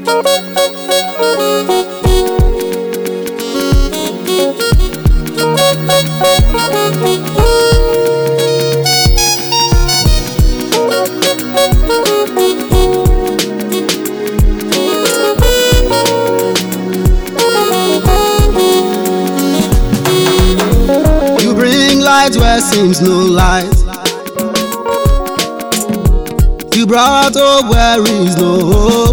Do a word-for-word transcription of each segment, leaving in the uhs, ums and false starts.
You bring light where seems no light. You brought hope where is no hope.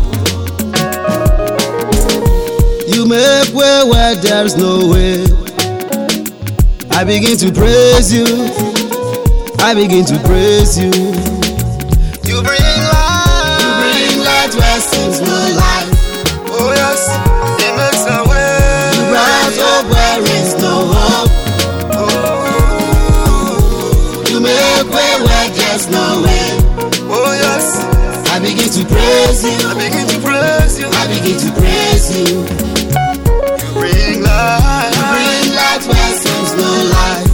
You make way where there's no way. I begin to praise you. I begin to praise you. You bring light. You bring light where seems no light. Oh yes, He makes a way. You brought hope where is no hope. You make way where there's no way. Oh yes, I begin to praise you. I begin to praise you. I begin to praise you. You bring light. You bring light where seems no light.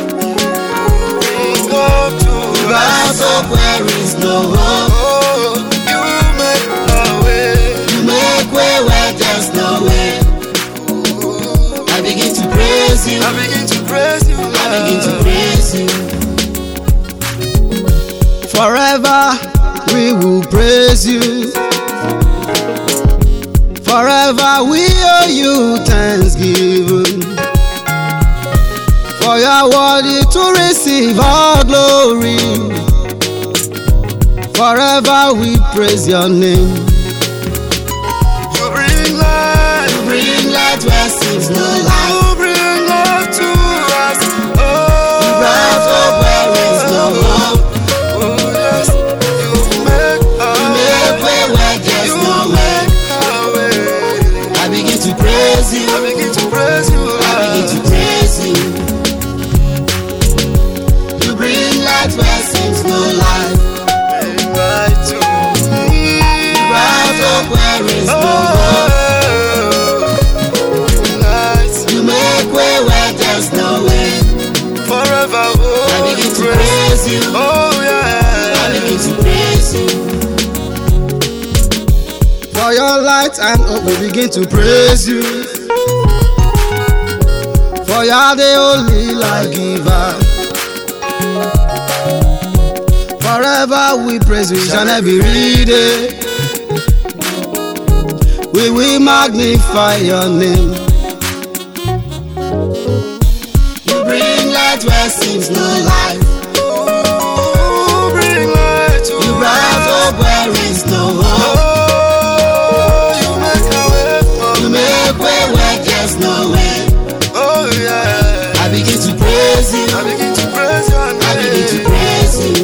Bring hope to You brought us. hope where is no hope. Oh, you make a way. You make way where there's no way. I begin to praise you. I begin to praise you. I begin to praise you. Forever we will praise you. Forever we owe you thanksgiving. For you are worthy to receive all glory. Forever we praise your name. You bring light. You bring light where seems no light. You bring light to us. Oh, You brought hope where is no hope. oh yes, you make a Make way where there's You no way. make a way. I begin to praise you. I begin to praise you. I begin to praise you. You bring light where seems no light. Bring light to me. Brought hope where is no hope. Oh, light You make way where there's no way. forever. Oh, I begin to praise you. Oh I yeah. begin to praise you. For your light and hope we begin to praise you. For you are the only light giver. Forever we praise you each and every day. We will magnify your name. You bring light where seems no light. Oh, bring light to You brought hope where is no hope. Oh, you make a way for You me. make way where there's no way. Oh yeah. I begin to praise you. I begin to praise your name. I begin to praise you.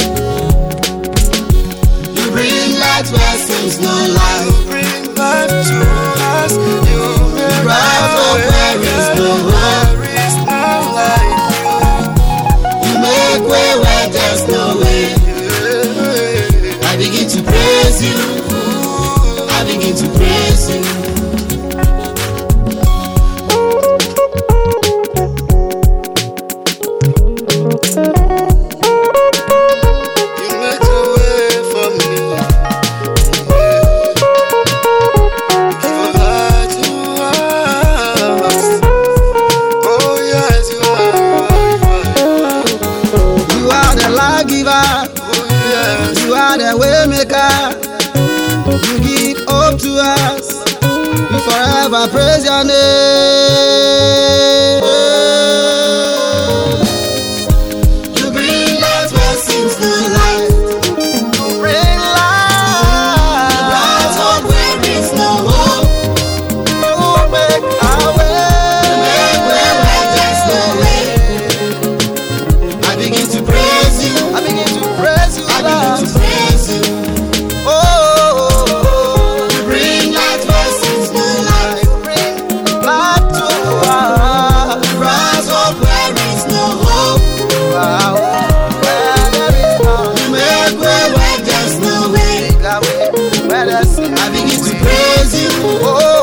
You bring light where seems no light. You bring life to us. You make brought a hope way where is no hope. There is none like You make way where there's no way. you. I begin to praise you. I begin to praise you. You make a way for me. Give a light to us. Oh yes, you are. You are the light giver. Oh yes. You are the way maker. You give hope to us. We forever praise your name. You bring light where seems no light. You bring light. You brought hope where is no hope. You make a way. You make way where there's no way. I begin to praise you. I begin to praise you. I begin to praise you. Oh, you bring light where seems no light. You bring light to us. You brought hope where is no hope. Wow. Where there is none. You make way where there's no way. Where there's I begin to praise you. Oh.